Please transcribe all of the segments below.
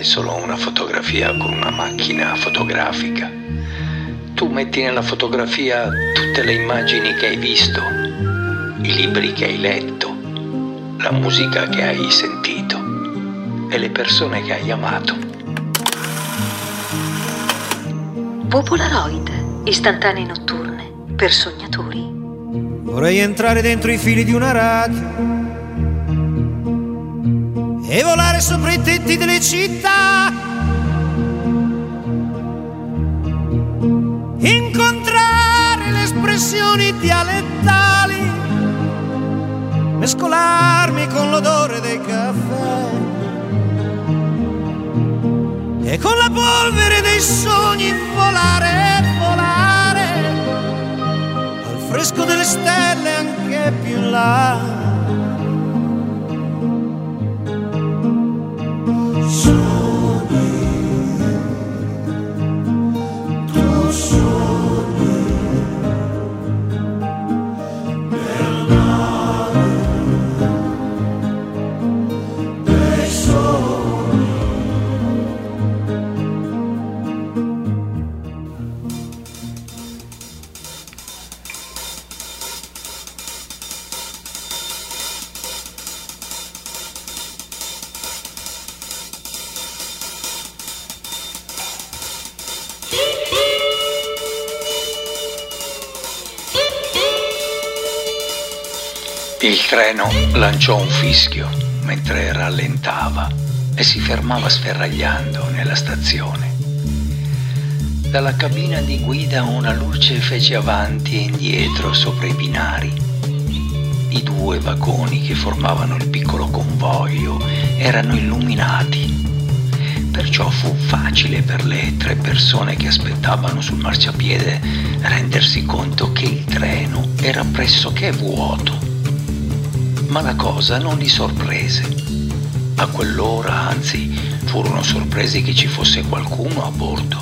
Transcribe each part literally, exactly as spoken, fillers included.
fai solo una fotografia con una macchina fotografica. Tu metti nella fotografia tutte le immagini che hai visto, i libri che hai letto, la musica che hai sentito e le persone che hai amato. Polaroid, istantanee notturne per sognatori. Vorrei entrare dentro i fili di una radio e volare sopra i tetti delle città, incontrare le espressioni dialettali, mescolarmi con l'odore dei caffè e con la polvere dei sogni volare, volare al fresco delle stelle anche più in là. Il treno lanciò un fischio mentre rallentava e si fermava sferragliando nella stazione. Dalla cabina di guida una luce fece avanti e indietro sopra i binari. I due vagoni che formavano il piccolo convoglio erano illuminati. Perciò fu facile per le tre persone che aspettavano sul marciapiede rendersi conto che il treno era pressoché vuoto. Ma la cosa non li sorprese. A quell'ora, anzi, furono sorpresi che ci fosse qualcuno a bordo.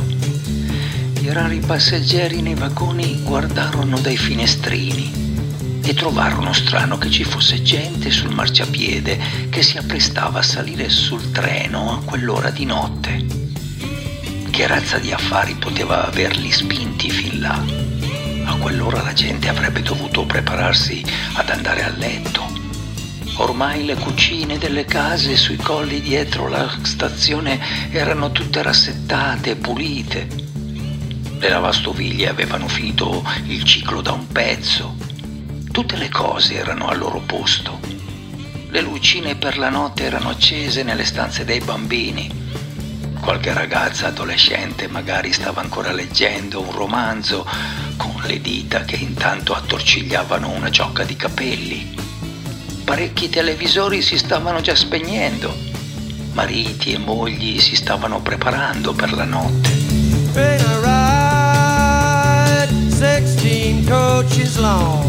I rari passeggeri nei vagoni guardarono dai finestrini e trovarono strano che ci fosse gente sul marciapiede che si apprestava a salire sul treno a quell'ora di notte. Che razza di affari poteva averli spinti fin là? A quell'ora la gente avrebbe dovuto prepararsi ad andare a letto. Ormai le cucine delle case sui colli dietro la stazione erano tutte rassettate e pulite. Le lavastoviglie avevano finito il ciclo da un pezzo. Tutte le cose erano al loro posto. Le lucine per la notte erano accese nelle stanze dei bambini. Qualche ragazza adolescente magari stava ancora leggendo un romanzo con le dita che intanto attorcigliavano una ciocca di capelli. Parecchi televisori si stavano già spegnendo. Mariti e mogli si stavano preparando per la notte. Train a ride, sixteen coaches long.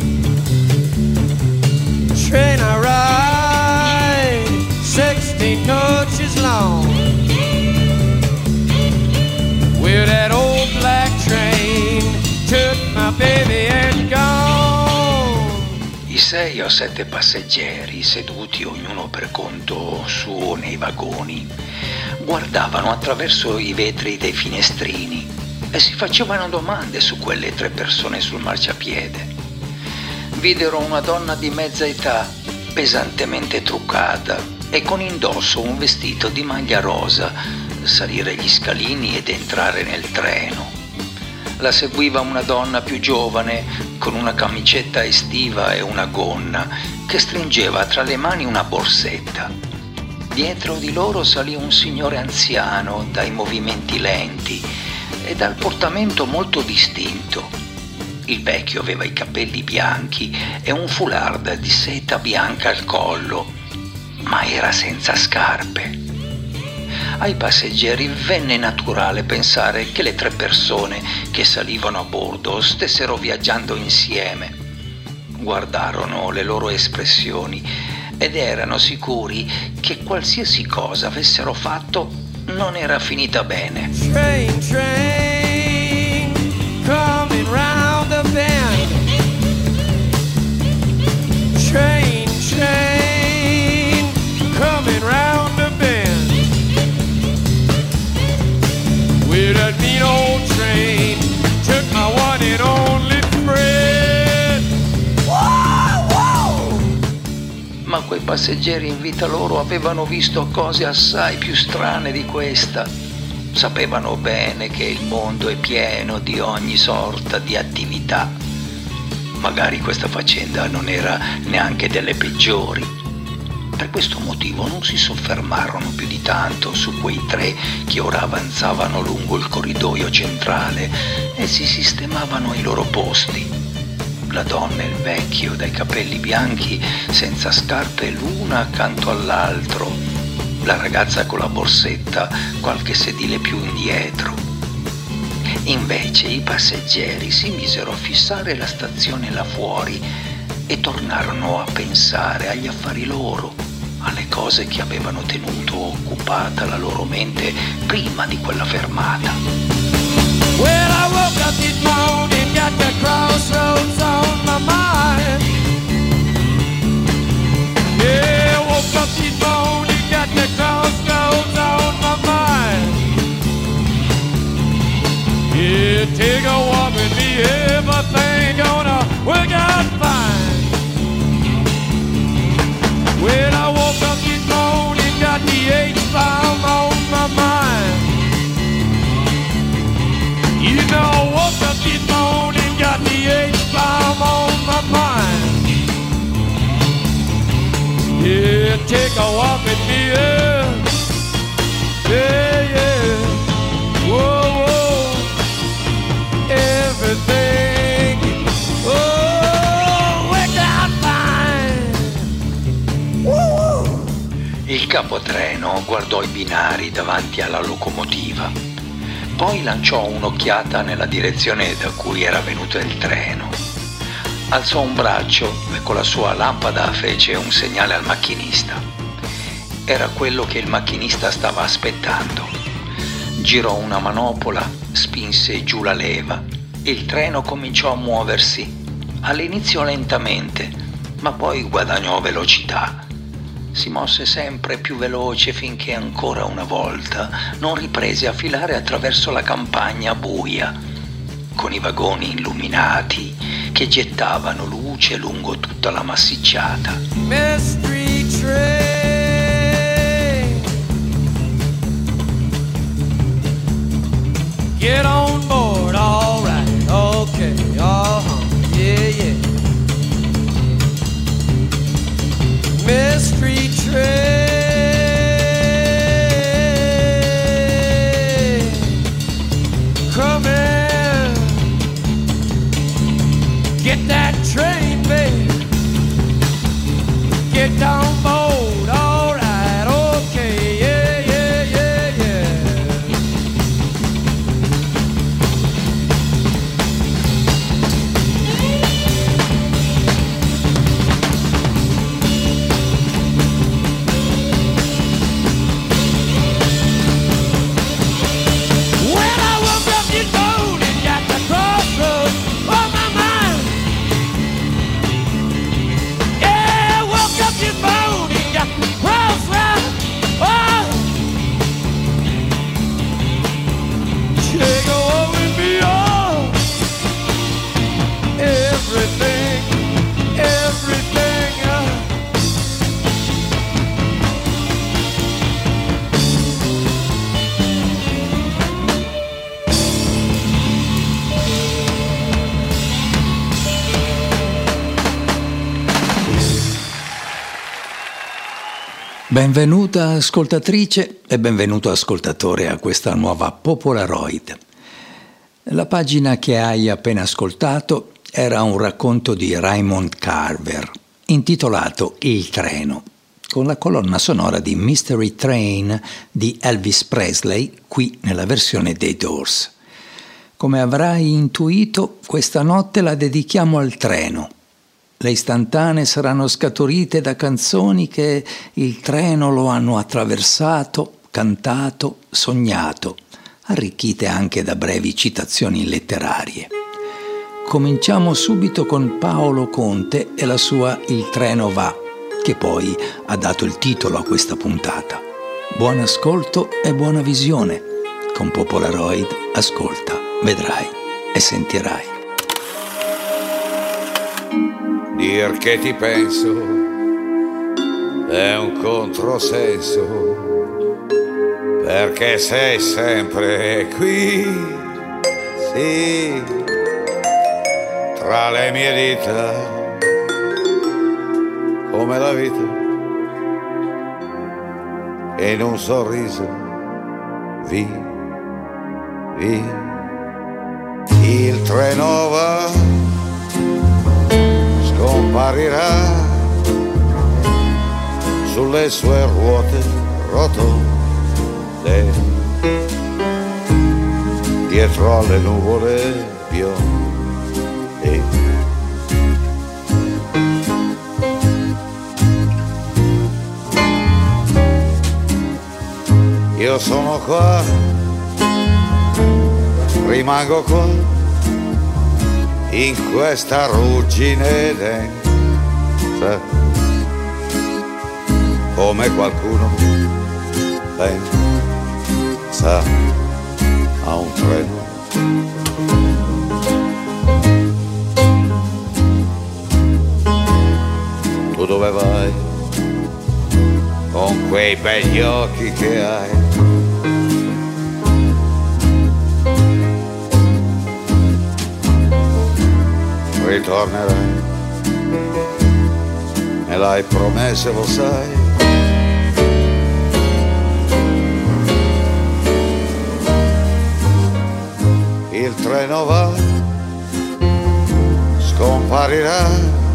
Train a ride, sixteen coaches long. Where that old black train took my baby and gone. I sei o sette passeggeri, seduti ognuno per conto suo nei vagoni, guardavano attraverso i vetri dei finestrini e si facevano domande su quelle tre persone sul marciapiede. Videro una donna di mezza età, pesantemente truccata e con indosso un vestito di maglia rosa, salire gli scalini ed entrare nel treno. La seguiva una donna più giovane con una camicetta estiva e una gonna che stringeva tra le mani una borsetta. Dietro di loro salì un signore anziano dai movimenti lenti e dal portamento molto distinto. Il vecchio aveva i capelli bianchi e un foulard di seta bianca al collo, ma era senza scarpe. Ai passeggeri venne naturale pensare che le tre persone che salivano a bordo stessero viaggiando insieme. Guardarono le loro espressioni ed erano sicuri che qualsiasi cosa avessero fatto non era finita bene. Train, train, coming round the bend. Train, train, coming round the bend. passeggeri in vita loro avevano visto cose assai più strane di questa. Sapevano bene che il mondo è pieno di ogni sorta di attività. Magari questa faccenda non era neanche delle peggiori. Per questo motivo non si soffermarono più di tanto su quei tre che ora avanzavano lungo il corridoio centrale e si sistemavano ai loro posti. La donna e il vecchio dai capelli bianchi senza scarpe l'una accanto all'altro, la ragazza con la borsetta qualche sedile più indietro. Invece i passeggeri si misero a fissare la stazione là fuori e tornarono a pensare agli affari loro, alle cose che avevano tenuto occupata la loro mente prima di quella fermata. Well, I woke up this morning, got the crossroads on my mind. Yeah, I woke up this morning, got the crossroads on my mind. Yeah, take a walk with me, everything gonna work out fine. When I woke up this morning, got the H-bomb on my mind. You know, I woke up this morning, got the H-bomb on my mind. Yeah, take a walk with me, yeah, yeah, yeah. Whoa, whoa, everything, oh, worked out fine. Woo! Il capotreno guardò i binari davanti alla locomotiva. Poi lanciò un'occhiata nella direzione da cui era venuto il treno. Alzò un braccio e con la sua lampada fece un segnale al macchinista. Era quello che il macchinista stava aspettando. Girò una manopola, spinse giù la leva e il treno cominciò a muoversi. All'inizio lentamente, ma poi guadagnò velocità. Si mosse sempre più veloce finché ancora una volta non riprese a filare attraverso la campagna buia, con i vagoni illuminati che gettavano luce lungo tutta la massicciata. Mystery train, get on board, all right, okay, uh-huh, yeah, yeah. Mystery train, come in, get that train, babe, get on board, all right, okay, yeah, yeah, yeah, yeah. Benvenuta ascoltatrice e benvenuto ascoltatore a questa nuova Popolaroid. La pagina che hai appena ascoltato era un racconto di Raymond Carver intitolato Il treno, con la colonna sonora di Mystery Train di Elvis Presley, qui nella versione dei Doors. Come avrai intuito, questa notte la dedichiamo al treno. Le istantanee saranno scaturite da canzoni che il treno lo hanno attraversato, cantato, sognato, arricchite anche da brevi citazioni letterarie. Cominciamo subito con Paolo Conte e la sua Il treno va, che poi ha dato il titolo a questa puntata. Buon ascolto e buona visione. Con Popolaroid ascolta, vedrai e sentirai. Dir che ti penso è un controsenso, perché sei sempre qui, sì, tra le mie dita, come la vita, e in un sorriso, via, via, il treno va, scomparirà sulle sue ruote rotonde, dietro alle nuvole bionde. Io sono qua, rimango qua, in questa ruggine densa, come qualcuno pensa a un treno. Tu dove vai? Con quei begli occhi che hai. Ritornerai, me l'hai promesso, lo sai. Il treno va, scomparirà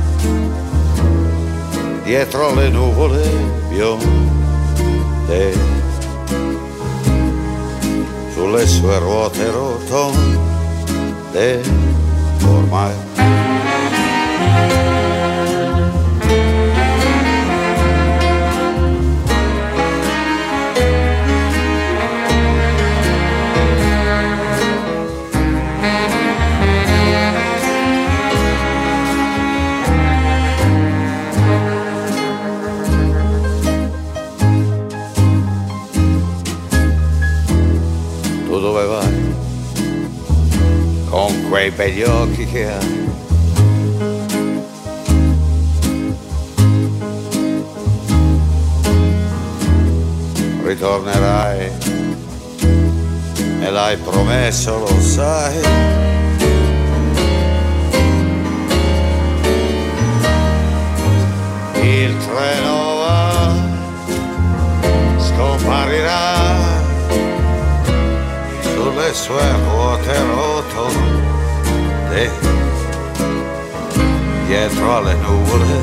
dietro le nuvole bionde, sulle sue ruote rotonde ormai. Quei begli occhi che hai. Ritornerai, me l'hai promesso, lo sai. Il treno va, scomparirà sulle sue ruote rotonde, dietro alle nuvole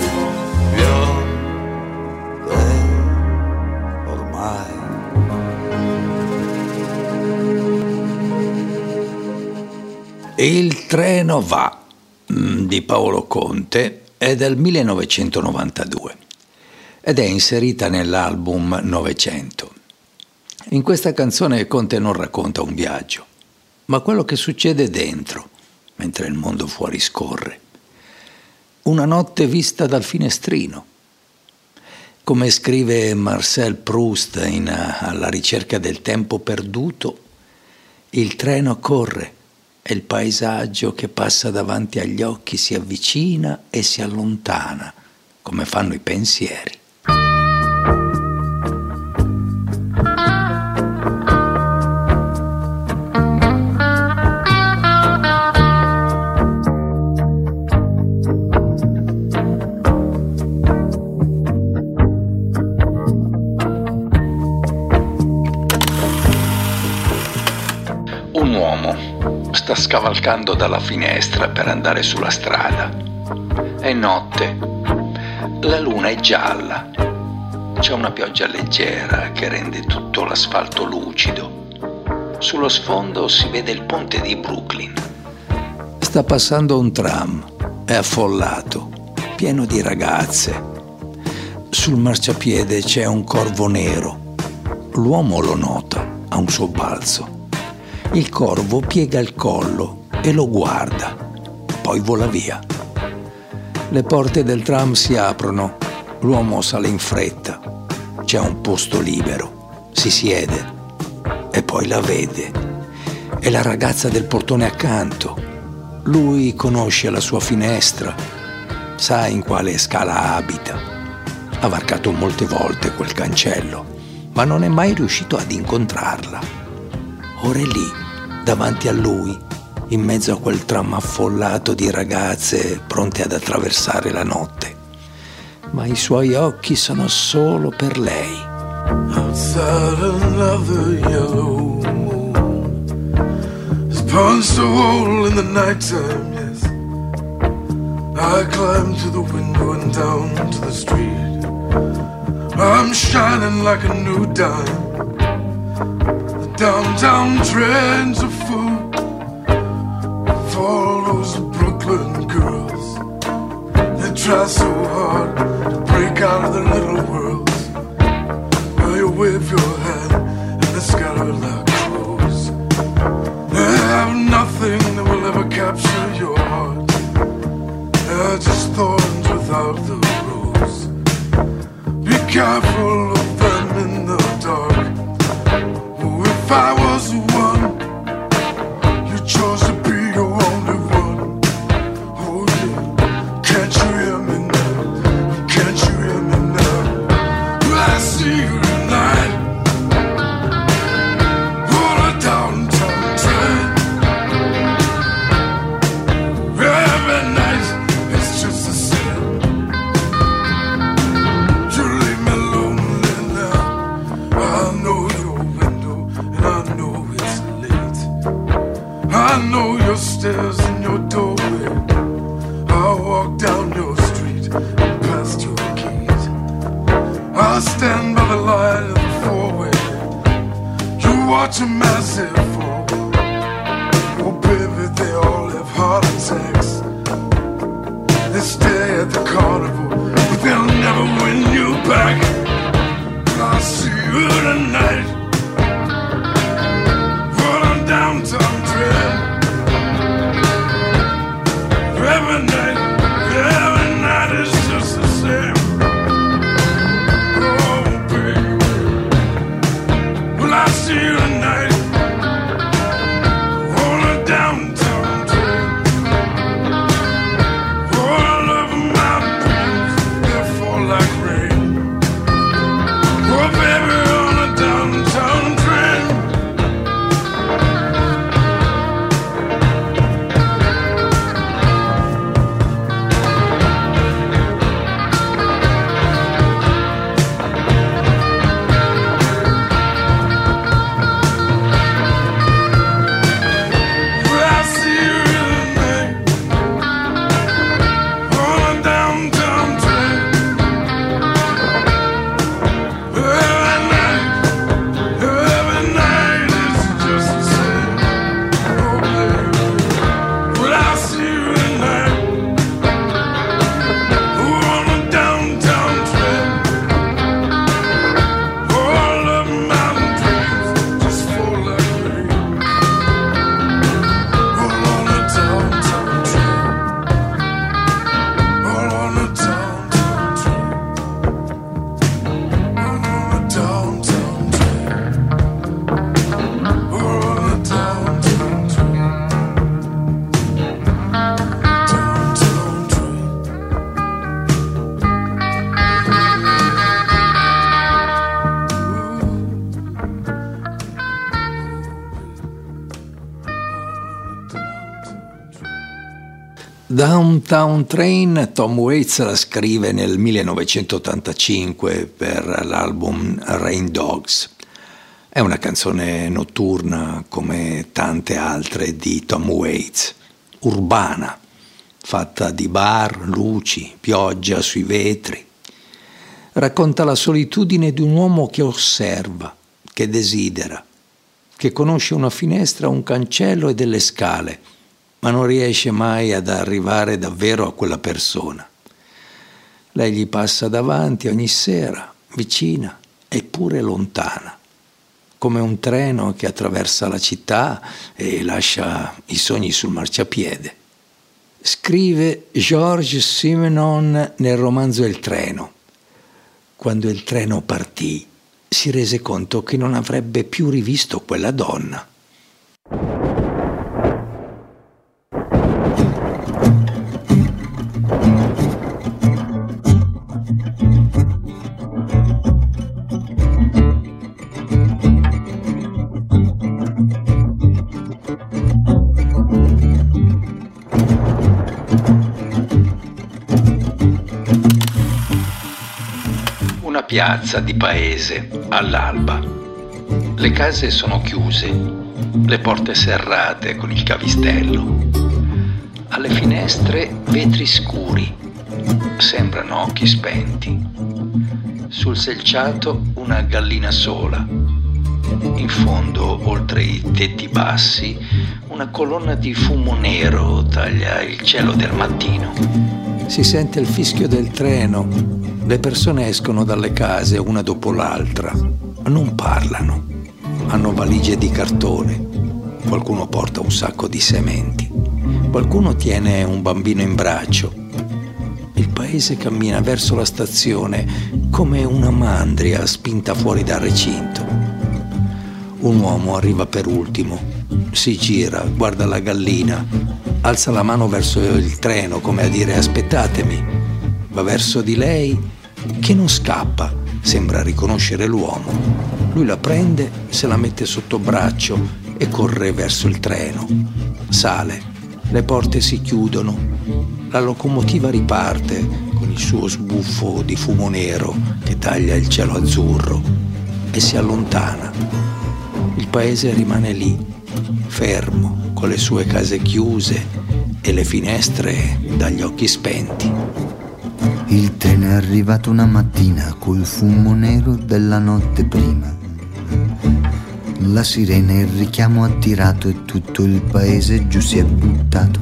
bionde ormai. Il treno va di Paolo Conte è del millenovecentonovantadue ed è inserita nell'album Novecento. In questa canzone Conte non racconta un viaggio, ma quello che succede dentro, mentre il mondo fuori scorre. Una notte vista dal finestrino. Come scrive Marcel Proust in Alla ricerca del tempo perduto, il treno corre e il paesaggio che passa davanti agli occhi si avvicina e si allontana, come fanno i pensieri. Sta scavalcando dalla finestra per andare sulla strada. È notte. La luna è gialla. C'è una pioggia leggera che rende tutto l'asfalto lucido. Sullo sfondo si vede il ponte di Brooklyn. Sta passando un tram. È affollato, pieno di ragazze. Sul marciapiede c'è un corvo nero. L'uomo lo nota a un sobbalzo. Il corvo piega il collo e lo guarda, poi vola via. Le porte del tram si aprono, l'uomo sale in fretta, c'è un posto libero, si siede e poi la vede. È la ragazza del portone accanto. Lui conosce la sua finestra, sa in quale scala abita. Ha varcato molte volte quel cancello, ma non è mai riuscito ad incontrarla. Ora è lì, davanti a lui, in mezzo a quel tram affollato di ragazze pronte ad attraversare la notte. Ma i suoi occhi sono solo per lei. Outside another yellow moon has punched a hole in the nighttime, yes. I climb to the window and down to the street. I'm shining like a new dime. The downtown trains are full for all those Brooklyn girls. They try so hard to break out of their little worlds. Now you wave your hand and they scatter like crows. They have nothing that will ever capture your heart. They're just thorns without the rose. Be careful of them in the dark. Oh, if I was the one you chose to be your only one. Oh yeah, can't you hear me now? Can't you hear me now? I see you tonight on a downtown train. Every night it's just the same. You leave me lonely now. I know your window and I know it's late. I know your stairs and your doorway. I walk down your street and past your gate. I stand by the light of the four-way. You watch a massive fall. Oh baby, they all have heart attacks. They stay at the carnival, but they'll never win you back. I see you tonight on a downtown train. Every night, every night is just the same. Oh baby, well I see you tonight on a downtown train. All of my dreams, they fall like rain. Oh baby, on a downtown train. Well, I see you tonight on a downtown train. Every night, every night is just the same. Oh baby, well I see you tonight on a downtown train. All of my dreams just fall like rain. All on a downtown train. All on a downtown train. All on a downtown train. All on a downtown train. Downtown train. Downtown Train, Tom Waits la scrive nel millenovecentottantacinque per l'album Rain Dogs. È una canzone notturna come tante altre di Tom Waits, urbana, fatta di bar, luci, pioggia sui vetri. Racconta la solitudine di un uomo che osserva, che desidera, che conosce una finestra, un cancello e delle scale, ma non riesce mai ad arrivare davvero a quella persona. Lei gli passa davanti ogni sera, vicina eppure lontana, come un treno che attraversa la città e lascia i sogni sul marciapiede. Scrive Georges Simenon nel romanzo Il treno. Quando il treno partì, si rese conto che non avrebbe più rivisto quella donna. piazza di paese all'alba. Le case sono chiuse, le porte serrate con il cavistello. Alle finestre vetri scuri, sembrano occhi spenti. Sul selciato una gallina sola. In fondo, oltre i tetti bassi, una colonna di fumo nero taglia il cielo del mattino. Si sente il fischio del treno. Le persone escono dalle case una dopo l'altra. Non parlano. Hanno valigie di cartone. Qualcuno porta un sacco di sementi. Qualcuno tiene un bambino in braccio. Il paese cammina verso la stazione come una mandria spinta fuori dal recinto. Un uomo arriva per ultimo, si gira, guarda la gallina, alza la mano verso il treno come a dire aspettatemi. Va verso di lei che non scappa, sembra riconoscere l'uomo. Lui la prende, se la mette sotto braccio e corre verso il treno. Sale, le porte si chiudono, la locomotiva riparte con il suo sbuffo di fumo nero che taglia il cielo azzurro e si allontana. Il paese rimane lì, fermo, con le sue case chiuse e le finestre dagli occhi spenti. Il treno è arrivato una mattina col fumo nero della notte prima. La sirena e il richiamo ha tirato e tutto il paese giù si è buttato.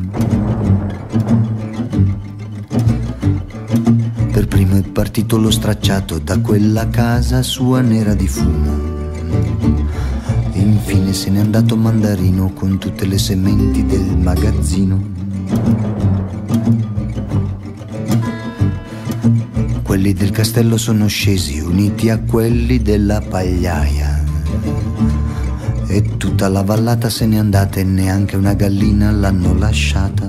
Per primo è partito lo stracciato da quella casa sua nera di fumo. Infine se n'è andato Mandarino con tutte le sementi del magazzino. Quelli del castello sono scesi uniti a quelli della pagliaia e tutta la vallata se n'è andata e neanche una gallina l'hanno lasciata.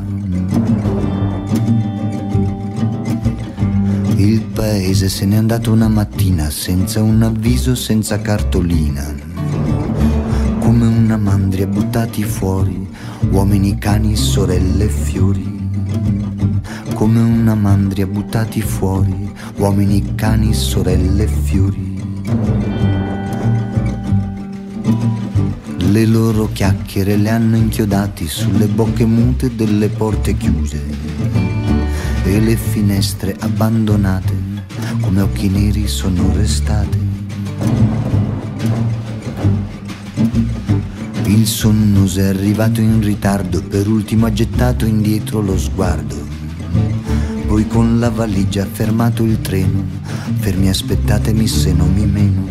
Il paese se n'è andato una mattina senza un avviso, senza cartolina. Come una mandria buttati fuori, uomini, cani, sorelle e fiori. Come una mandria buttati fuori, uomini, cani, sorelle e fiori. Le loro chiacchiere le hanno inchiodati sulle bocche mute delle porte chiuse e le finestre abbandonate come occhi neri sono restate. Il sonnoso è arrivato in ritardo, per ultimo ha gettato indietro lo sguardo. Poi con la valigia ha fermato il treno, fermi aspettatemi se non mi meno.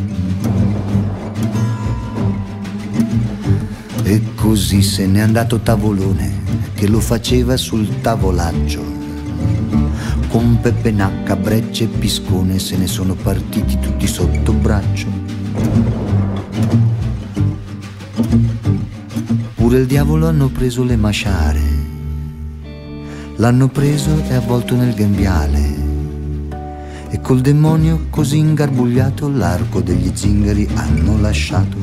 E così se n'è andato Tavolone, che lo faceva sul tavolaggio. Con Peppe Nacca, Breccia e Piscone se ne sono partiti tutti sotto braccio. Pure il diavolo hanno preso le masciare, l'hanno preso e avvolto nel grembiale, e col demonio così ingarbugliato l'arco degli zingari hanno lasciato.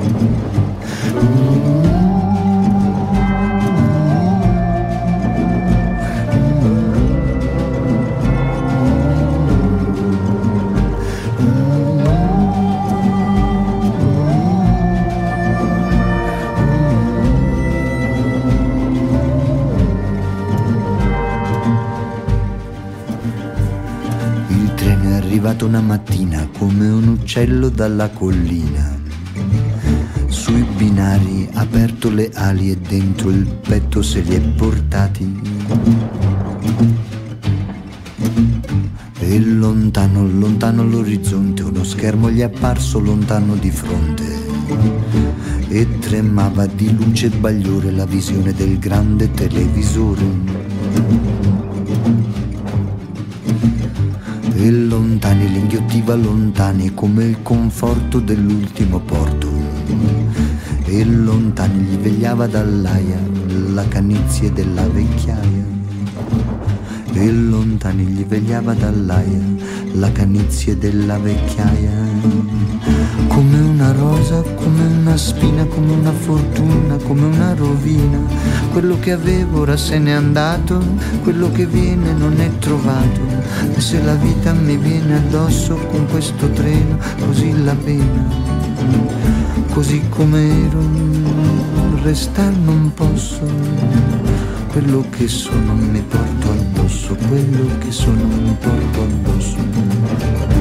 Una mattina come un uccello dalla collina, sui binari ha aperto le ali e dentro il petto se li è portati. E lontano, lontano all'orizzonte uno schermo gli è apparso lontano di fronte e tremava di luce e bagliore la visione del grande televisore. E lontani li inghiottiva lontani come il conforto dell'ultimo porto, e lontani gli vegliava dall'aia la canizie della vecchiaia, e lontani gli vegliava dall'aia la canizie della vecchiaia. come una rosa, come una spina, come una fortuna, come una rovina. Quello che avevo ora se n'è andato, quello che viene non è trovato. E se la vita mi viene addosso con questo treno, così la pena, così come ero, restar non posso. Quello che sono mi porto addosso, quello che sono mi porto addosso.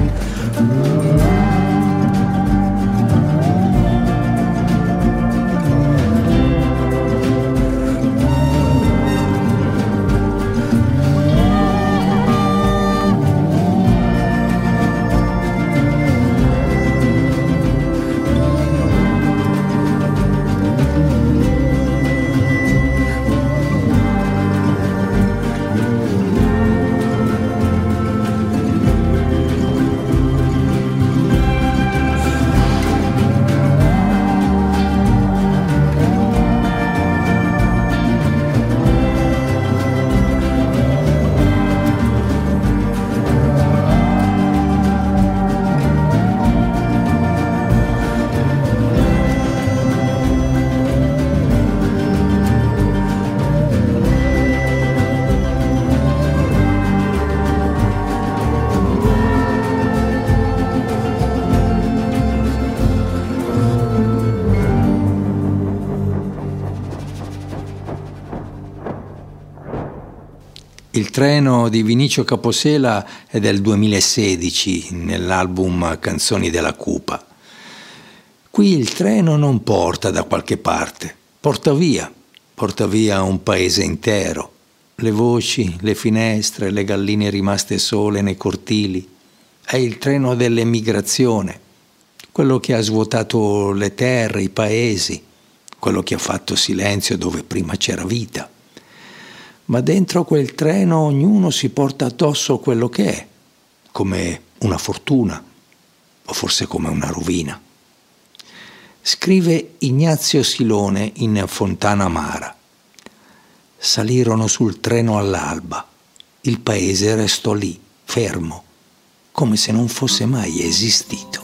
Il treno di Vinicio Caposela è del duemilasedici, nell'album Canzoni della Cupa. Qui il treno non porta da qualche parte, porta via, porta via un paese intero. Le voci, le finestre, le galline rimaste sole nei cortili. È il treno dell'emigrazione, quello che ha svuotato le terre, i paesi, quello che ha fatto silenzio dove prima c'era vita. Ma dentro quel treno ognuno si porta addosso quello che è, come una fortuna, o forse come una rovina. Scrive Ignazio Silone in Fontana Amara. Salirono sul treno all'alba, il paese restò lì, fermo, come se non fosse mai esistito.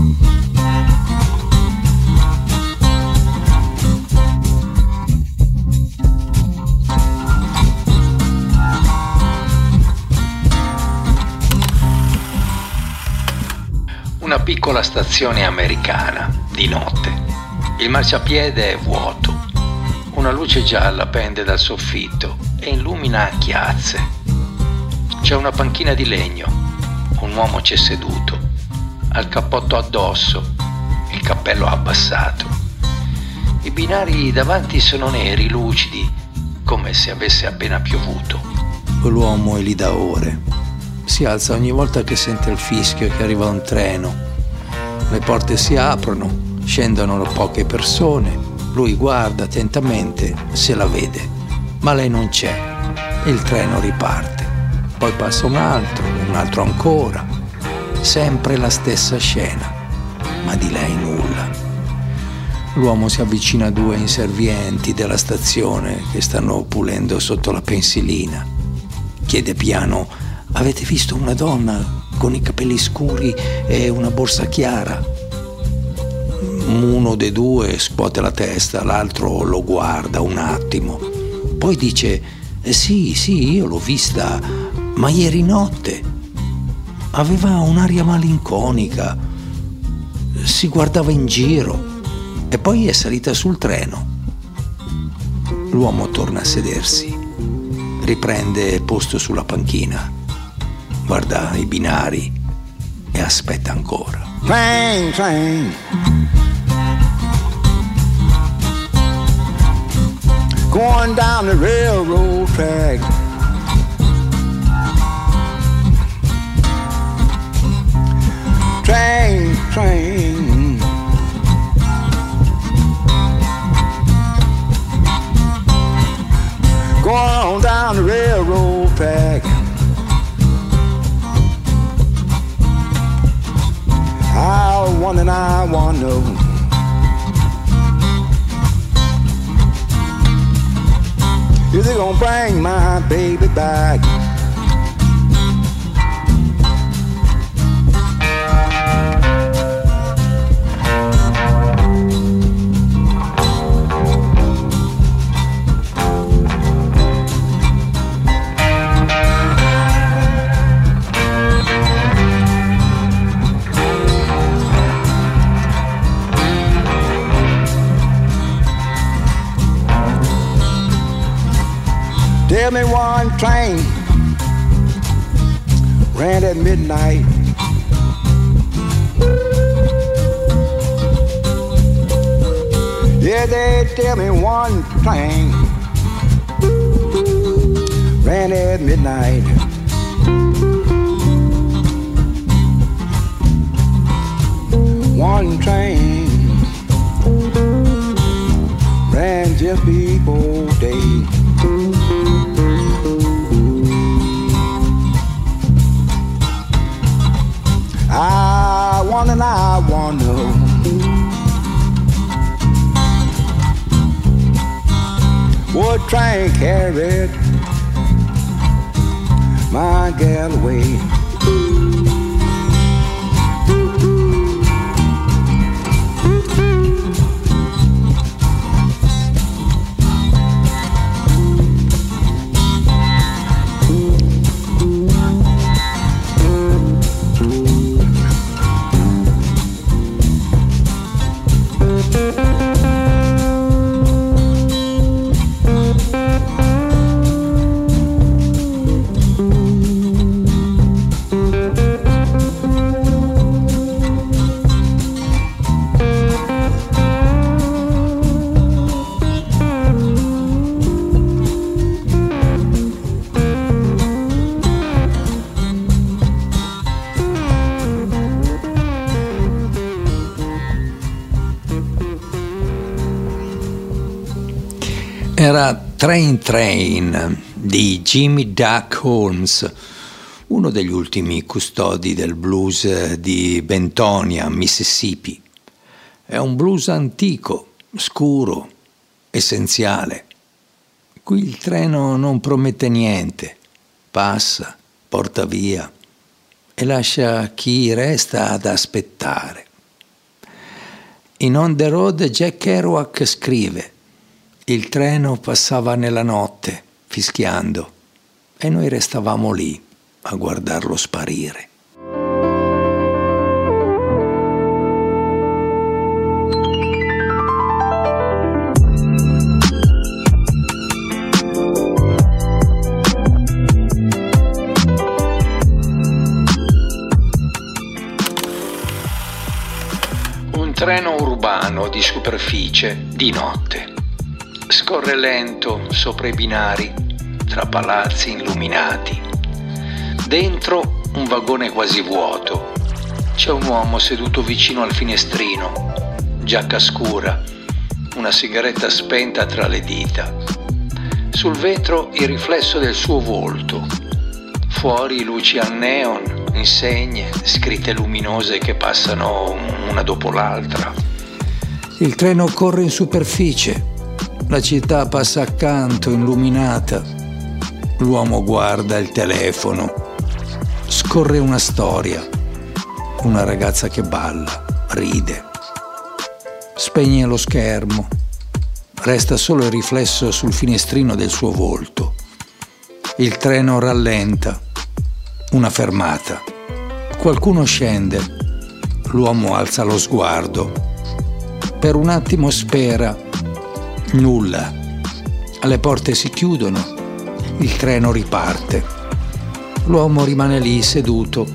Una piccola stazione americana, di notte. Il marciapiede è vuoto. Una luce gialla pende dal soffitto e illumina chiazze. C'è una panchina di legno. Un uomo c'è seduto. Ha il cappotto addosso, il cappello abbassato. I binari davanti sono neri, lucidi, come se avesse appena piovuto. L'uomo è lì da ore. Si alza ogni volta che sente il fischio che arriva un treno. Le porte si aprono, scendono poche persone. Lui guarda attentamente se la vede, ma lei non c'è. Il treno riparte. Poi passa un altro, un altro ancora. Sempre la stessa scena, ma di lei nulla. L'uomo si avvicina a due inservienti della stazione che stanno pulendo sotto la pensilina. Chiede piano: avete visto una donna con i capelli scuri e una borsa chiara? Uno dei due scuote la testa, l'altro lo guarda un attimo. Poi dice: eh sì, sì, io l'ho vista, ma ieri notte. Aveva un'aria malinconica, si guardava in giro e poi è salita sul treno. L'uomo torna a sedersi, riprende posto sulla panchina. Guarda i binari e aspetta ancora. Train, train. Going down the railroad track. Train, train. Going down the railroad track. I want and I want to know. Is it gonna bring my baby back? me one train ran at midnight. Yeah, they tell me one train ran at midnight. One train ran just before day. I wonder and I wonder what train carried my gal away. Era Train Train di Jimmy Duck Holmes, uno degli ultimi custodi del blues di Bentonia, Mississippi. È un blues antico, scuro, essenziale. Qui il treno non promette niente, passa, porta via e lascia chi resta ad aspettare. In On the Road Jack Kerouac scrive: il treno passava nella notte, fischiando, e noi restavamo lì a guardarlo sparire. Un treno urbano di superficie di notte. Scorre lento sopra i binari, tra palazzi illuminati. Dentro un vagone quasi vuoto. C'è un uomo seduto vicino al finestrino, giacca scura, una sigaretta spenta tra le dita. Sul vetro il riflesso del suo volto. Fuori luci a neon, insegne, scritte luminose che passano una dopo l'altra. Il treno corre in superficie. La città passa accanto, illuminata. L'uomo guarda il telefono. Scorre una storia. Una ragazza che balla, ride. Spegne lo schermo. Resta solo il riflesso sul finestrino del suo volto. Il treno rallenta. Una fermata. Qualcuno scende. L'uomo alza lo sguardo. Per un attimo spera. Nulla. Le porte si chiudono. Il treno riparte. L'uomo rimane lì seduto.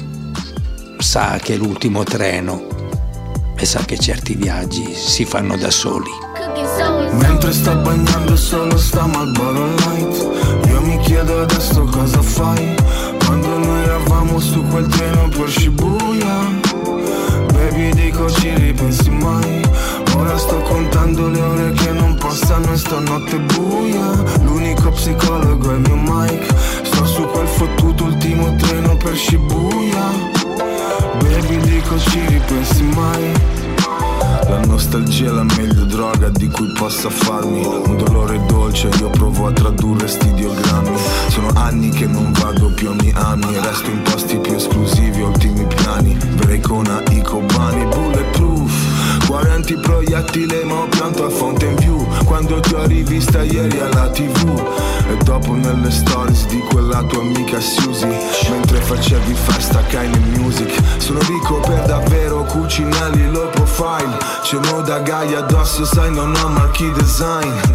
Sa che è l'ultimo treno e sa che certi viaggi si fanno da soli. Mentre sta bagnando solo sta Marlboro Light, io mi chiedo adesso cosa fai. Quando noi eravamo su quel treno per Shibuya, baby dico ci ripensi mai. Ora sto contando le ore che non passano e stanotte buia. L'unico psicologo è il mio Mike. Sto su quel fottuto ultimo treno per Shibuya, baby dico ci ripensi mai. La nostalgia è la meglio droga di cui possa farmi. Un dolore dolce io provo a tradurre sti ideogrammi. Sono anni che non vado più a Miami, resto in posti più esclusivi, ultimi piani. Brecona, i cobani, bulletproof. Guarenti proiettile ma ho pianto a Fontainebleau quando ti ho rivista ieri alla tivù. E dopo nelle stories di quella tua amica Susie, mentre facevi festa Kine Music. Sono ricco per davvero, cucinelli low profile. Ceno da Gaia addosso, sai non ho marchi design.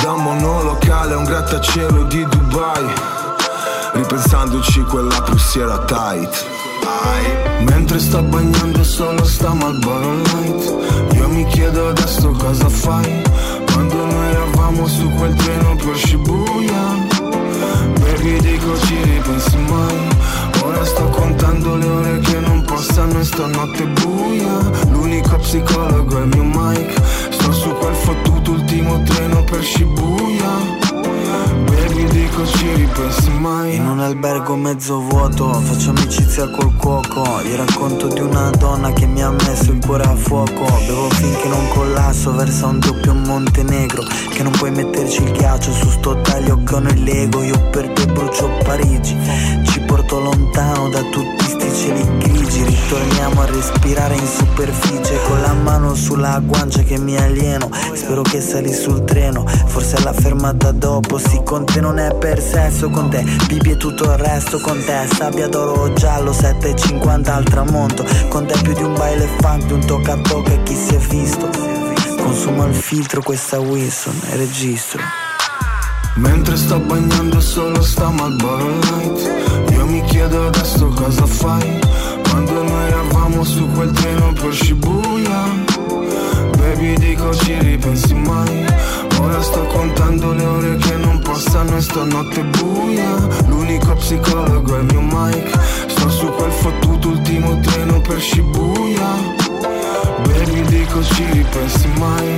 da un monolocale a un grattacielo di Dubai, ripensandoci quella prussiera tight. Mentre sta bagnando solo sta Marlboro Light, io mi chiedo adesso cosa fai, quando noi eravamo su quel treno per Shibuya. Baby, dico ci ripensi mai, ora sto contando le ore che non passano e stanotte buia. L'unico psicologo è il mio Mike, sto su quel fottuto ultimo treno per Shibuya. Baby, dico ci ripensi mai. In un albergo mezzo vuoto faccio amicizia col cuoco, gli racconto di una donna che mi ha messo il cuore a fuoco. Bevo finché non collasso, versa un doppio Montenegro, che non puoi metterci il ghiaccio su sto taglio con il Lego. Io per te brucio Parigi, ci porto lontano da tutti sti cieli grigi. Ritorniamo a respirare in superficie, con la mano sulla guancia che mi alieno. Spero che sali sul treno, forse alla fermata dopo. Sì, con te non è per sesso, con te Bibi e tutto il resto. Con te sabbia d'oro giallo, sette e cinquanta al tramonto. Con te più di un baile funk, di un tocca tocca e chi si è visto. Consumo il filtro, questa Wilson e registro. Mentre sto bagnando solo sta Marlboro Light, io mi chiedo adesso cosa fai, quando noi eravamo su quel treno per Shibuya. Baby, dico ci ripensi mai, ora sto contando le ore che non passano e stanotte buia. L'unico psicologo è il mio Mike, sto su quel fottuto ultimo treno per Shibuya. Baby, dico ci ripensi mai.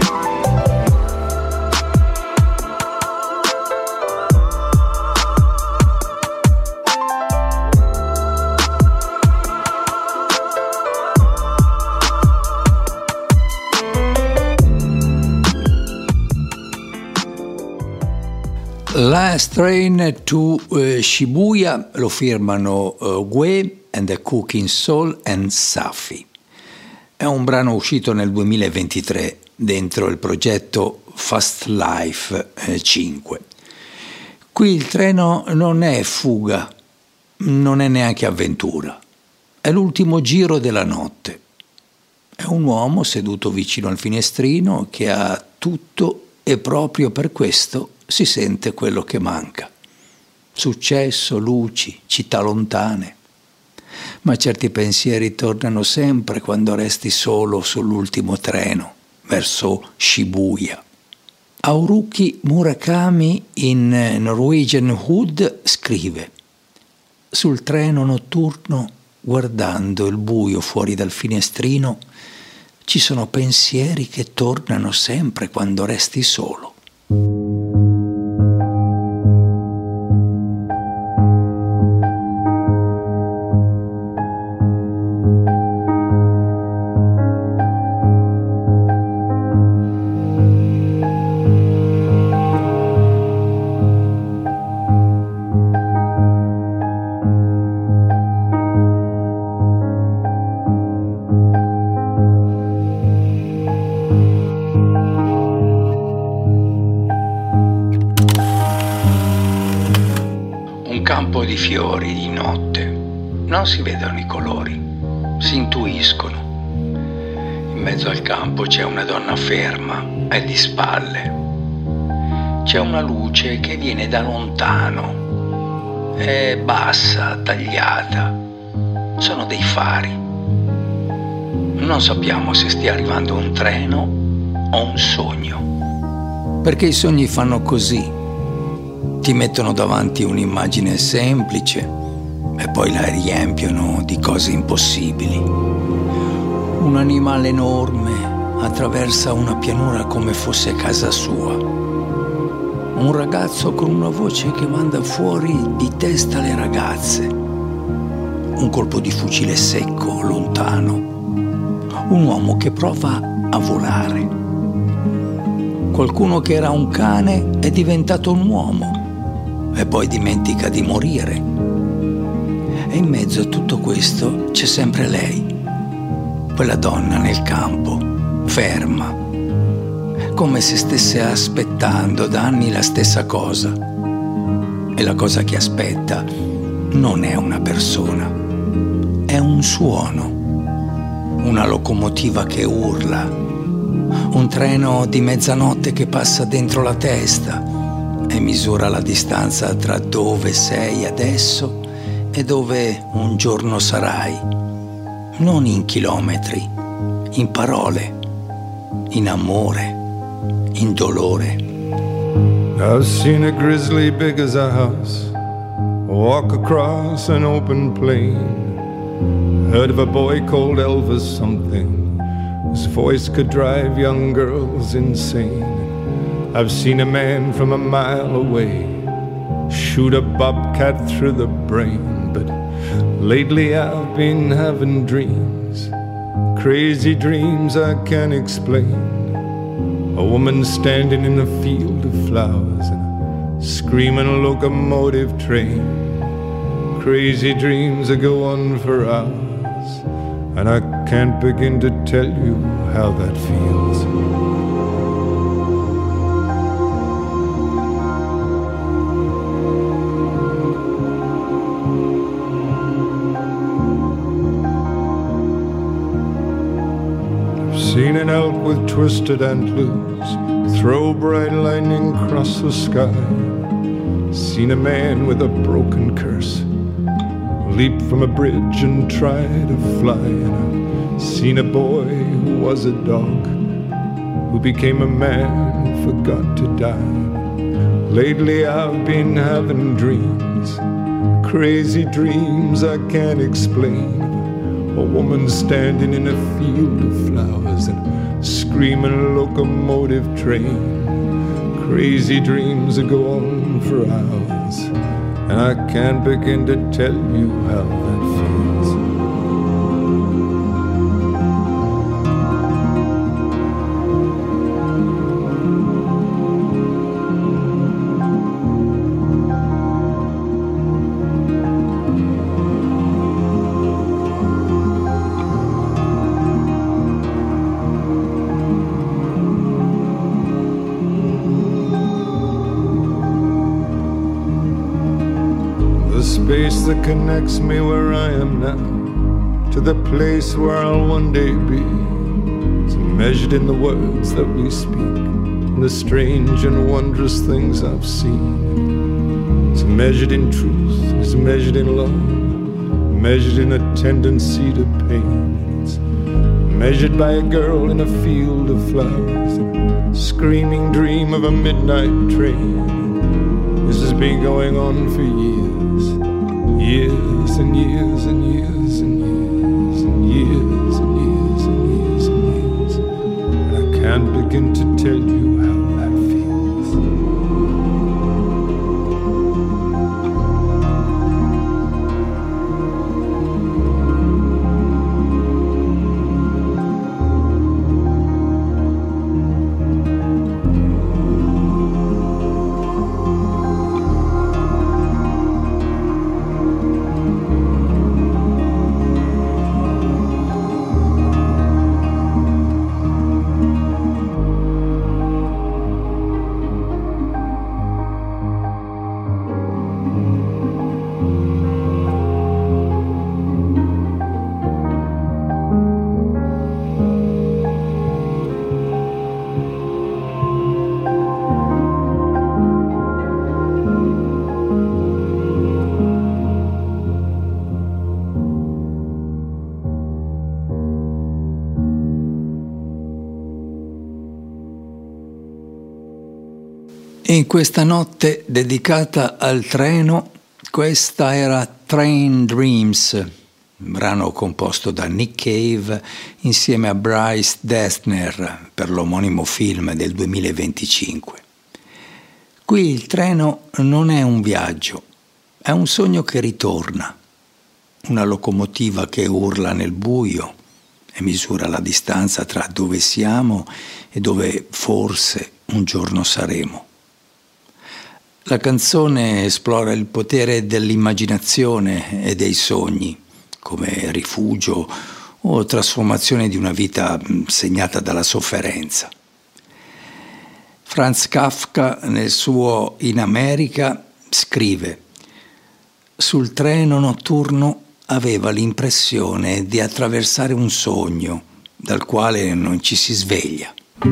Last Train to uh, Shibuya lo firmano uh, Gue and the Cooking Soul and Safi. È un brano uscito nel duemilaventitré dentro il progetto Fast Life eh, cinque. Qui il treno non è fuga, non è neanche avventura, è l'ultimo giro della notte. È un uomo seduto vicino al finestrino che ha tutto e proprio per questo si sente quello che manca. Successo, luci, città lontane. Ma certi pensieri tornano sempre quando resti solo sull'ultimo treno, verso Shibuya. Haruki Murakami in Norwegian Wood scrive: sul treno notturno, guardando il buio fuori dal finestrino, ci sono pensieri che tornano sempre quando resti solo. Di fiori di notte, non si vedono i colori, si intuiscono. In mezzo al campo c'è una donna ferma e di spalle. C'è una luce che viene da lontano, è bassa, tagliata. Sono dei fari. Non sappiamo se stia arrivando un treno o un sogno. Perché i sogni fanno così. Ti mettono davanti un'immagine semplice e poi la riempiono di cose impossibili. Un animale enorme attraversa una pianura come fosse casa sua. Un ragazzo con una voce che manda fuori di testa le ragazze. Un colpo di fucile secco, lontano. Un uomo che prova a volare. Qualcuno che era un cane è diventato un uomo e poi dimentica di morire. E in mezzo a tutto questo c'è sempre lei, quella donna nel campo, ferma, come se stesse aspettando da anni la stessa cosa. E la cosa che aspetta non è una persona, è un suono, una locomotiva che urla, un treno di mezzanotte che passa dentro la testa e misura la distanza tra dove sei adesso e dove un giorno sarai, non in chilometri, in parole, in amore, in dolore. I've seen a grizzly big as a house walk across an open plain. Heard of a boy called Elvis something, whose voice could drive young girls insane. I've seen a man from a mile away shoot a bobcat through the brain. But lately I've been having dreams, crazy dreams I can't explain. A woman standing in a field of flowers and a screaming locomotive train. Crazy dreams that go on for hours, and I can't begin to tell you how that feels. I've seen an elk with twisted antlers throw bright lightning across the sky. Seen a man with a broken curse leap from a bridge and try to fly. And I've seen a boy who was a dog who became a man who forgot to die. Lately I've been having dreams, crazy dreams I can't explain. A woman standing in a field of flowers and screaming a locomotive train. Crazy dreams that go on for hours, and I can't begin to tell you how that feels. Space that connects me where I am now to the place where I'll one day be. It's measured in the words that we speak, and the strange and wondrous things I've seen. It's measured in truth, it's measured in love, measured in a tendency to pain. It's measured by a girl in a field of flowers, a screaming dream of a midnight train. This has been going on for years. Years and years and years and years and years and years and years and years. And I can't begin to tell you how that feels. In questa notte dedicata al treno, questa era Train Dreams, brano composto da Nick Cave insieme a Bryce Dessner per l'omonimo film del duemilaventicinque. Qui il treno non è un viaggio, è un sogno che ritorna, una locomotiva che urla nel buio e misura la distanza tra dove siamo e dove forse un giorno saremo. La canzone esplora il potere dell'immaginazione e dei sogni, come rifugio o trasformazione di una vita segnata dalla sofferenza. Franz Kafka, nel suo In America, scrive: «Sul treno notturno aveva l'impressione di attraversare un sogno dal quale non ci si sveglia».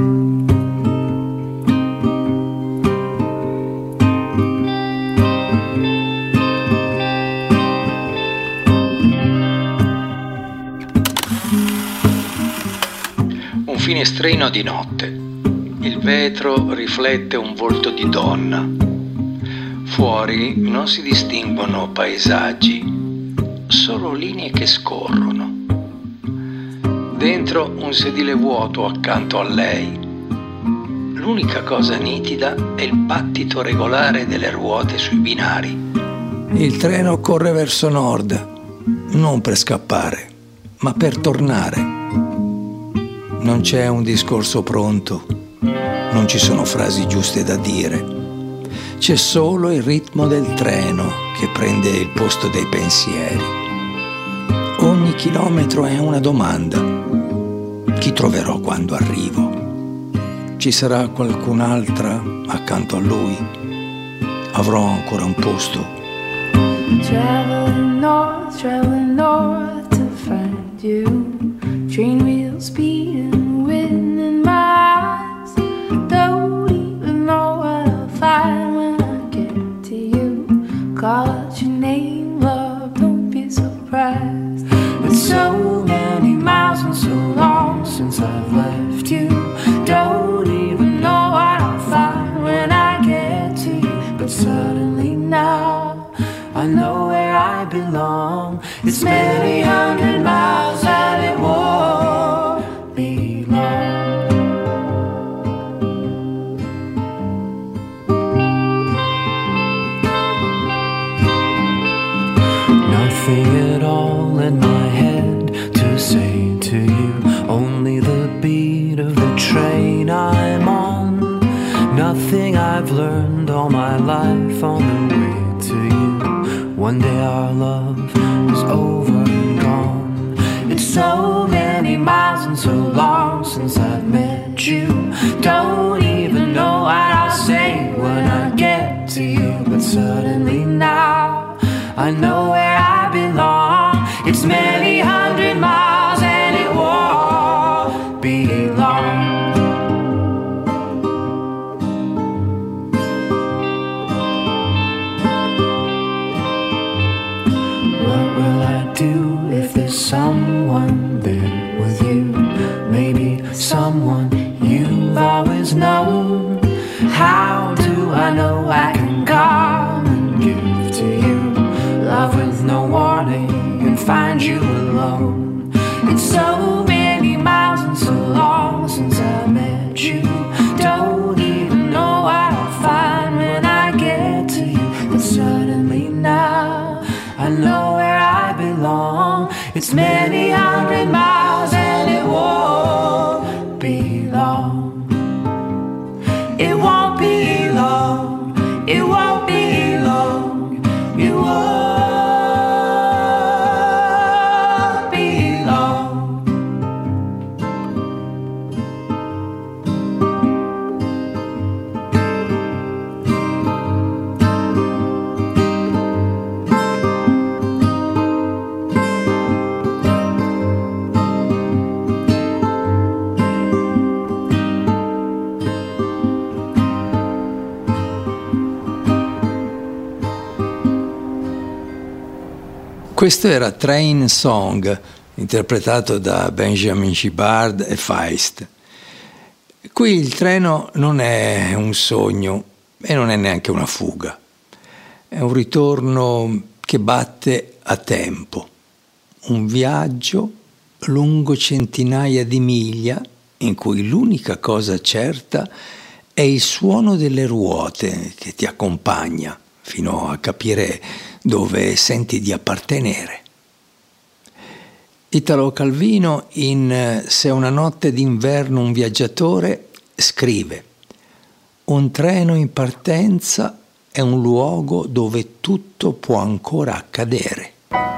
finestrino di notte. Il vetro riflette un volto di donna. Fuori non si distinguono paesaggi, solo linee che scorrono. Dentro un sedile vuoto accanto a lei. L'unica cosa nitida è il battito regolare delle ruote sui binari. Il treno corre verso nord, non per scappare, ma per tornare. Non c'è un discorso pronto, non ci sono frasi giuste da dire. C'è solo il ritmo del treno che prende il posto dei pensieri. Ogni chilometro è una domanda. Chi troverò quando arrivo? Ci sarà qualcun'altra accanto a lui? Avrò ancora un posto? Traveling north, traveling north to find you. Train wheels speeding, wind in my eyes. Don't even know what I'll find when I get to you. Call out your name, love, don't be surprised. It's so many miles and so long since I've left you. Don't even know what I'll find when I get to you. But suddenly now I know where I belong. It's many hundred miles and it won't be long. Nothing at all in my head to say to you. Only the beat of the train I'm on. Nothing I've learned all my life on the way to you. One day our love is over and gone. It's so many miles and so long since I've met you. Don't even know what I'll say when I get to you. But suddenly now I know where I belong. It's many hundred miles and it won't be long. Do if there's someone there with you, maybe someone you've always known. How do I know I can come and give to you love with no warning and find you alone? It's so many miles and so long since I met you. Don't even know what I'll find when I get to you. But suddenly now I know where I belong. It's many hundred miles and it won't be long. It won't be long. It won't be long. It won't be long. Questo era Train Song, interpretato da Benjamin Gibbard e Feist. Qui il treno non è un sogno e non è neanche una fuga. È un ritorno che batte a tempo. Un viaggio lungo centinaia di miglia in cui l'unica cosa certa è il suono delle ruote che ti accompagna fino a capire dove senti di appartenere. Italo Calvino in Se una notte d'inverno un viaggiatore scrive: un treno in partenza è un luogo dove tutto può ancora accadere.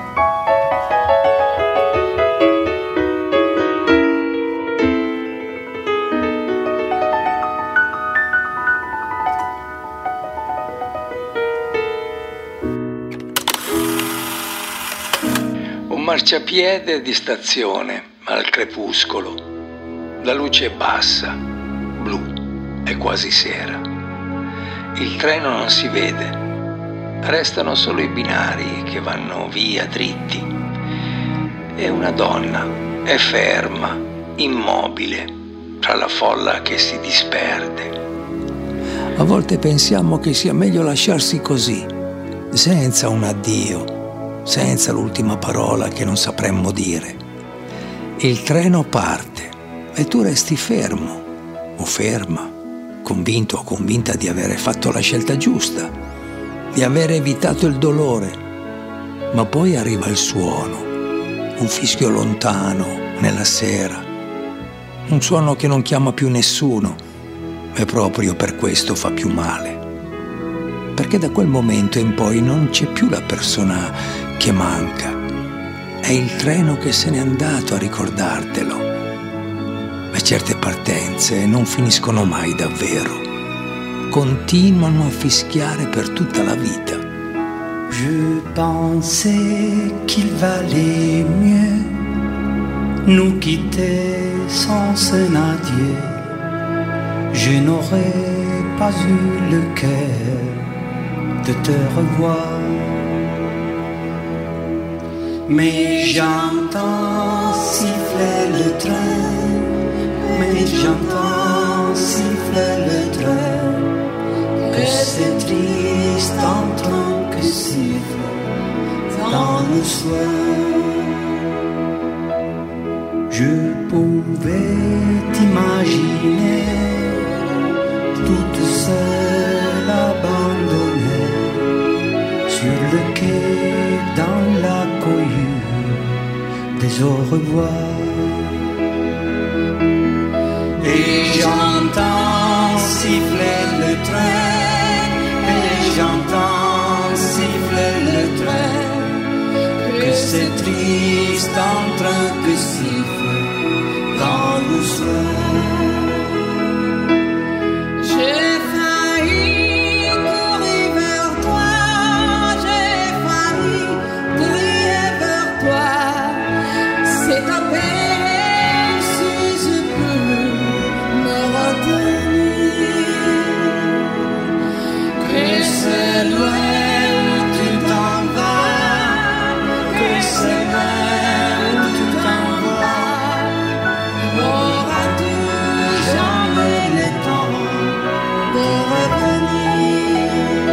Marciapiede di stazione al crepuscolo. La luce è bassa, blu, è quasi sera. Il treno non si vede, restano solo i binari che vanno via dritti. E una donna è ferma, immobile, tra la folla che si disperde. A volte pensiamo che sia meglio lasciarsi così, senza un addio, senza l'ultima parola che non sapremmo dire. Il treno parte e tu resti fermo o ferma, convinto o convinta di avere fatto la scelta giusta, di aver evitato il dolore. Ma poi arriva il suono, un fischio lontano nella sera, un suono che non chiama più nessuno. E proprio per questo fa più male, perché da quel momento in poi non c'è più la persona che manca, è il treno che se n'è andato a ricordartelo. E certe partenze non finiscono mai davvero, continuano a fischiare per tutta la vita. Je pensais qu'il valait mieux nous quitter sans un adieu. Je n'aurais pas eu le cœur de te revoir. Mais j'entends siffler le train, mais j'entends siffler le train, que c'est triste en train que siffle dans le soir. Je pouvais t'imaginer toute seule abandonnée sur le quai dans la cohue des au revoir. Et j'entends siffler le train, et j'entends siffler le train, que c'est triste en train que siffle dans le soir. J'ai failli courir vers toi, j'ai failli crier vers toi. C'est à peine si je peux me retenir, que c'est loin où tu t'en vas, que c'est loin où tu t'en vas. Auras-tu jamais le temps de revenir?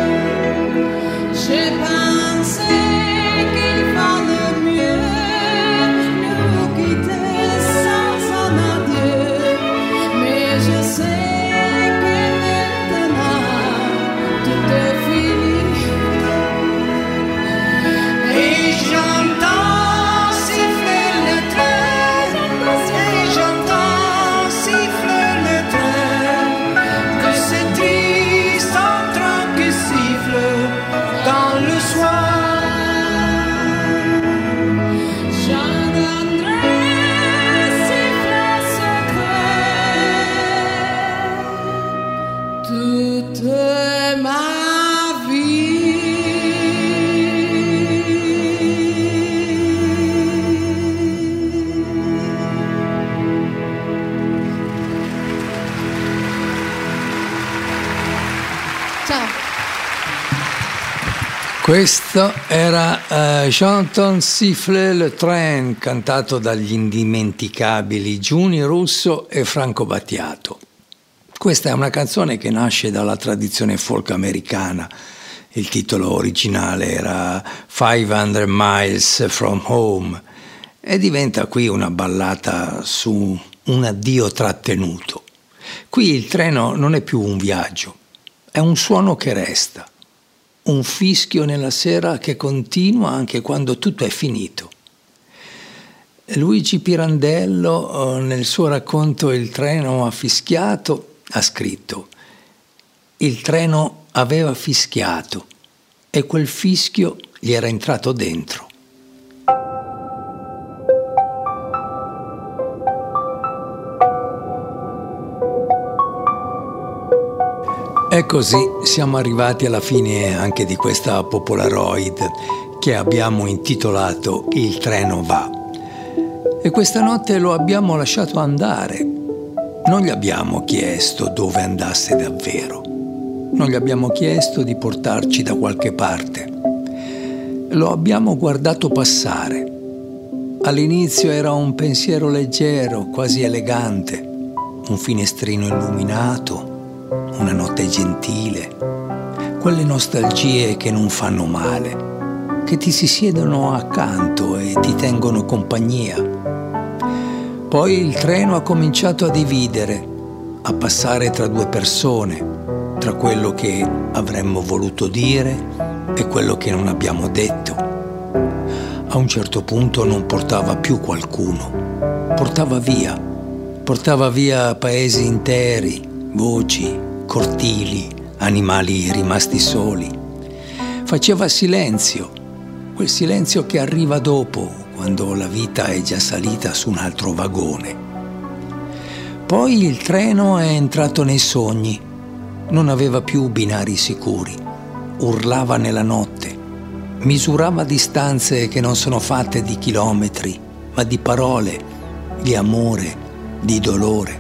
J'ai pensé qu'il valait mieux nous quitter sans un adieu, mais je sais que maintenant tout est fini. Et j'entends siffler le train, et j'entends siffler le train, que c'est triste en train qui siffle dans le soir. J'entendrai siffler ce train toute ma vie. Ciao. Questo era uh, J'entends siffler le train, cantato dagli indimenticabili Giuni Russo e Franco Battiato. Questa è una canzone che nasce dalla tradizione folk americana. Il titolo originale era five hundred miles from Home e diventa qui una ballata su un addio trattenuto. Qui il treno non è più un viaggio, è un suono che resta, un fischio nella sera che continua anche quando tutto è finito. Luigi Pirandello, nel suo racconto Il treno ha fischiato, ha scritto: il treno aveva fischiato e quel fischio gli era entrato dentro. E così siamo arrivati alla fine anche di questa Popolaroid che abbiamo intitolato Il treno va. E questa notte lo abbiamo lasciato andare. Non gli abbiamo chiesto dove andasse davvero. Non gli abbiamo chiesto di portarci da qualche parte. Lo abbiamo guardato passare. All'inizio era un pensiero leggero, quasi elegante, un finestrino illuminato, una notte gentile, quelle nostalgie che non fanno male, che ti si siedono accanto e ti tengono compagnia. Poi il treno ha cominciato a dividere, a passare tra due persone, tra quello che avremmo voluto dire e quello che non abbiamo detto. A un certo punto non portava più qualcuno, portava via, portava via paesi interi, voci, cortili, animali rimasti soli. Faceva silenzio, quel silenzio che arriva dopo, quando la vita è già salita su un altro vagone. Poi il treno è entrato nei sogni. Non aveva più binari sicuri, urlava nella notte, misurava distanze che non sono fatte di chilometri, ma di parole, di amore, di dolore.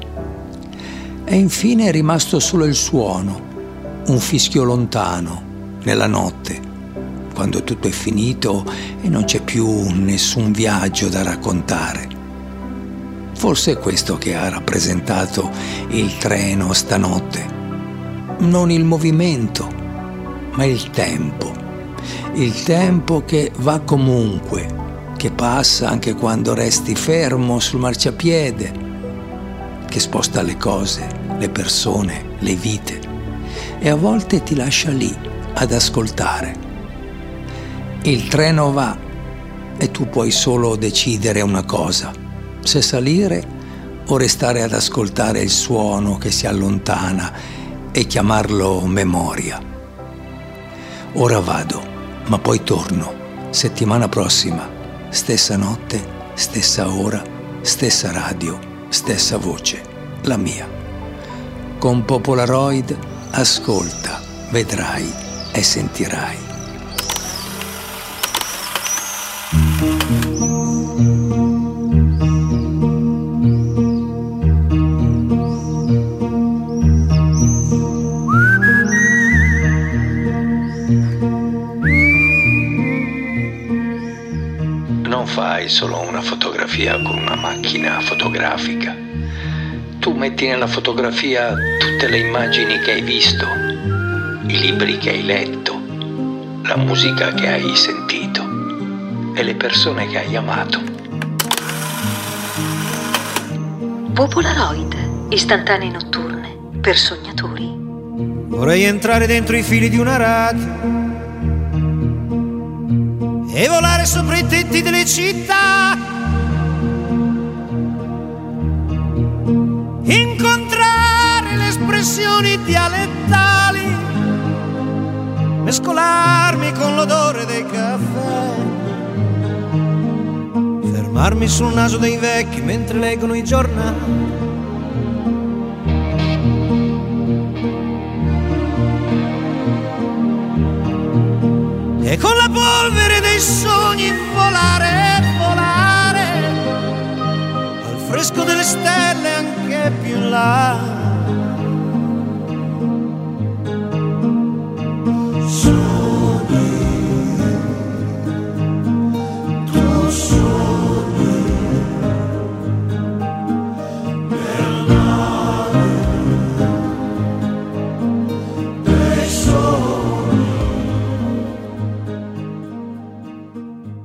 E infine è rimasto solo il suono, un fischio lontano, nella notte, quando tutto è finito e non c'è più nessun viaggio da raccontare. Forse è questo che ha rappresentato il treno stanotte. Non il movimento, ma il tempo. Il tempo che va comunque, che passa anche quando resti fermo sul marciapiede, che sposta le cose, le persone, le vite e a volte ti lascia lì ad ascoltare. Il treno va e tu puoi solo decidere una cosa: se salire o restare ad ascoltare il suono che si allontana e chiamarlo memoria. Ora vado, ma poi torno, settimana prossima, stessa notte, stessa ora, stessa radio, stessa voce, la mia. Con Popolaroid ascolta, vedrai e sentirai. Fai solo una fotografia con una macchina fotografica. Tu metti nella fotografia tutte le immagini che hai visto, i libri che hai letto, la musica che hai sentito e le persone che hai amato. Popolaroid, istantanee notturne per sognatori. Vorrei entrare dentro i fili di una radio e volare sopra i tetti delle città, incontrare le espressioni dialettali, mescolarmi con l'odore dei caffè, fermarmi sul naso dei vecchi mentre leggono i giornali, e con la polvere dei sogni volare, volare al fresco delle stelle anche più in là.